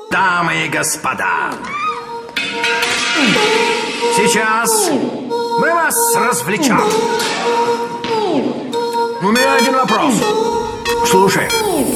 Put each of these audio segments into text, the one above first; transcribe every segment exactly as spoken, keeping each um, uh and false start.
Дамы и господа, сейчас мы вас развлечем. У меня один вопрос. Слушай.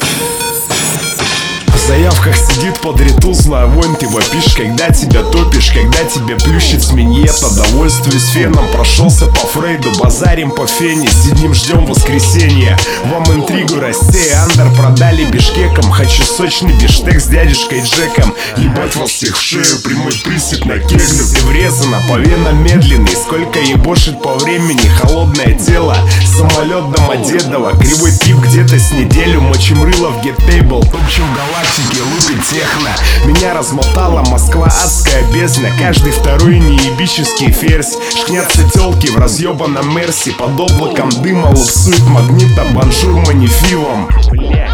В заявках сидит подряду злая вонь. Ты вопишь, когда тебя топишь, когда тебя плющит с миньета. Довольствуюсь феном, прошелся по Фрейду. Базарим по фене, сидим, ждем воскресенья. Вам интригу расти, андер продали бишкеком. Хочу сочный биштек с дядюшкой Джеком. Ебать вас всех в шею, прямой присед на кеглю. Ты врезана, по венам медленный. Сколько ебошит по времени, холодное тело. Самолет Домодедово, кривой пип где-то с неделю. Мочим рыло в геттейбл, топчем галактику. Лупит техно. Меня размотала Москва, адская бездна. Каждый второй неебический ферзь. Шкнятся телки в разъебанном мерси. Под облаком дыма лупсует магнита бонжур манифивом. Блять.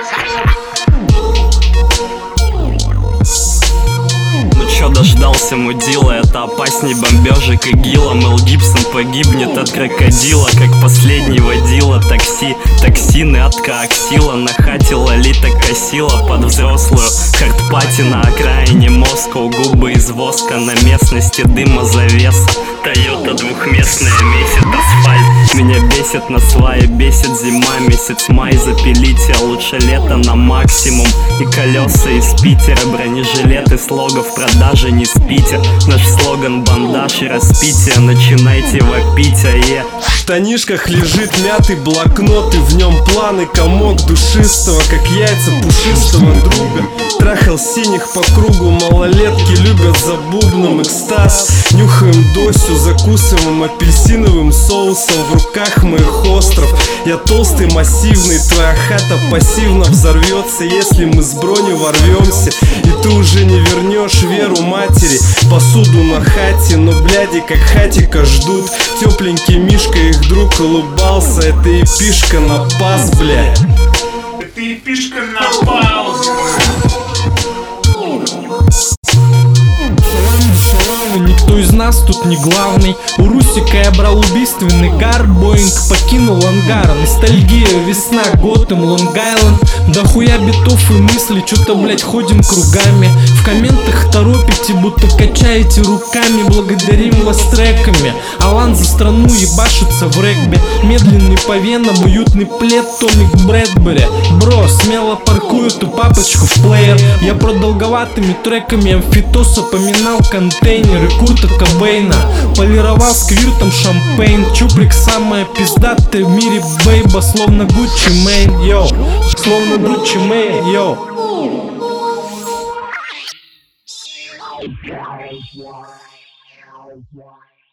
Дождался мудила, это опасней бомбежек ИГИЛа. Мел Гибсон погибнет от крокодила, как последний водила. Такси, токсины от коаксила. На хате Лолита косила под взрослую хардпати на окраине Москвы. Губы из воска, на местности дыма завеса. Тойота двухместная, месяц асфальт. Меня бесит на свае, бесит зима. Месяц май запилите, а лучше лето на максимум. И колеса из Питера, бронежилеты слогов продажи не спите. Наш слоган бандаж и распитие. Начинайте вопить, а е В штанишках лежит мятый блокнот, и в нем планы комок душистого, как яйца пушистого друга. Трахал синих по кругу, малолетки любят за бубном экстаз. Нюхаем досю, закусываем апельсиновым соусом. В руках моих остров, я толстый, массивный. Твоя хата пассивно взорвется, если мы с броню ворвемся. И ты уже не вернешь веру матери. Посуду на хате, но бляди как хатика ждут. Тепленький Мишка, их друг, улыбался. Это эпишка на пас, блядь. Это эпишка на паузу. Никто из нас тут не главный. У Русика я брал убийственный гар. Боинг покинул ангар. Ностальгия, весна, Готэм, Лонг-Айленд. Да хуя битов и мыслей, чё-то, блять, ходим кругами. В комментах торопите, будто качаете руками. Благодарим вас треками. Алан за страну ебашится в регби. Медленный по венам, уютный плед, Томик Брэдбери. Бро, смело паркую эту папочку в плеер. Я продолговатыми треками амфитоса поминал контейнеры Курта Кобейна. Полировал сквиртом шампейн. Чуприк самая пиздатая в мире, бейба. Словно Гуччи Мэйн, йоу. Словно Гуччи Мэйн, йоу. Wow.